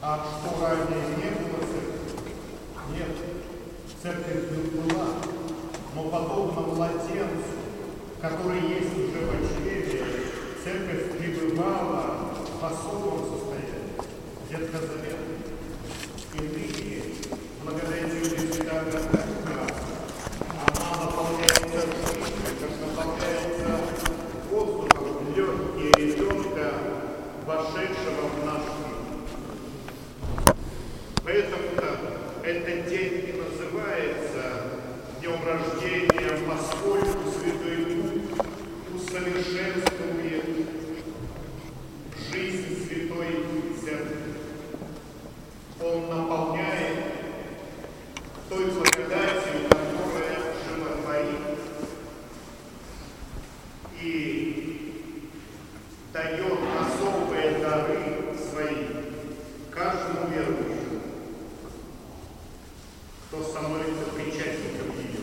А что ранее не было церкви? Нет, церковь была, но подобно младенцу, который есть уже в чреве, церковь пребывала в особом состоянии, ветхозаветном. И ныне, благодаря тебе, Святая Духа, она наполняется жизнью, как наполняется воздухом легкие ребенка, вошедшего в наш мир. Поэтому-то этот день и называется днем рождения, поскольку Святой Дух усовершенствует жизнь Святой Церкви. Он наполняет той благодатью, которая животворит, и дает особые дары свои каждому верующему, кто становится причастником ее.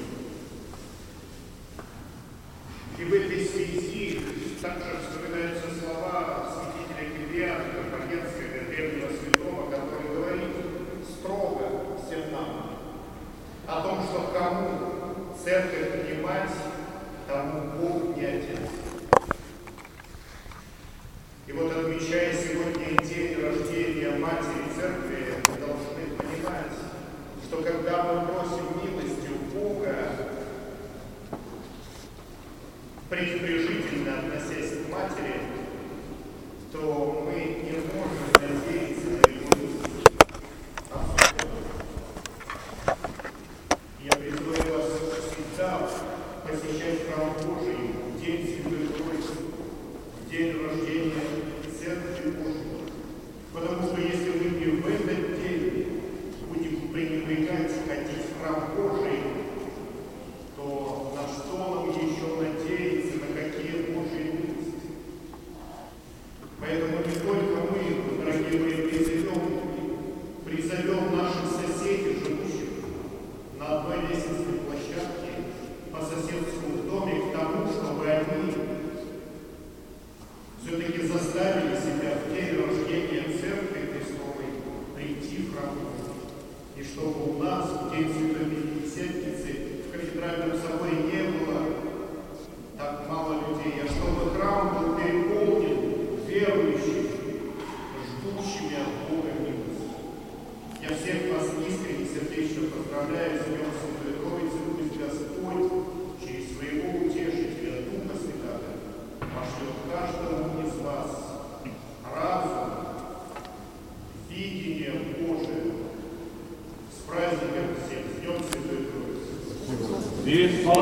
И в этой связи также вспоминаются слова святителя Киприана, карфагенского древнего святого, который говорит строго всем нам о том, что кому церковь не мать, тому Бог не отец. И вот, отмечая сегодня день рождения Матери Церкви, мы должны понимать, что когда мы просим милости у Бога, пренебрежительно относясь к Матери, то мы не можем надеяться на Его милость. Я призываю вас всегда посещать храм Божий в день Святой Троицы, в день рождения Церкви Божьей. Потому что если мы не в этот день будем пренебрегать ходить в храм Божий, то на что нам еще надеяться, на какие Божьи милости? Поэтому не только мы, дорогие мои, призовем наших соседей, живущих на одной лестничной площадке, по соседству в доме, к тому, чтобы они все-таки заставили себя в день рождения Церкви Христовой прийти в храм Божий. И чтобы у нас в день Святой Пятидесятницы в кафедральном соборе не было так мало людей, а чтобы храм был переполнен верующими, ждущими от Бога милости. Я всех вас искренне, сердечно поздравляю с Днем Святой Троицы. Пусть Господь через своего утешителя Духа Святого пошлет каждому из вас разум, видение Божие. С праздником всех, с Днем Святой Троицы.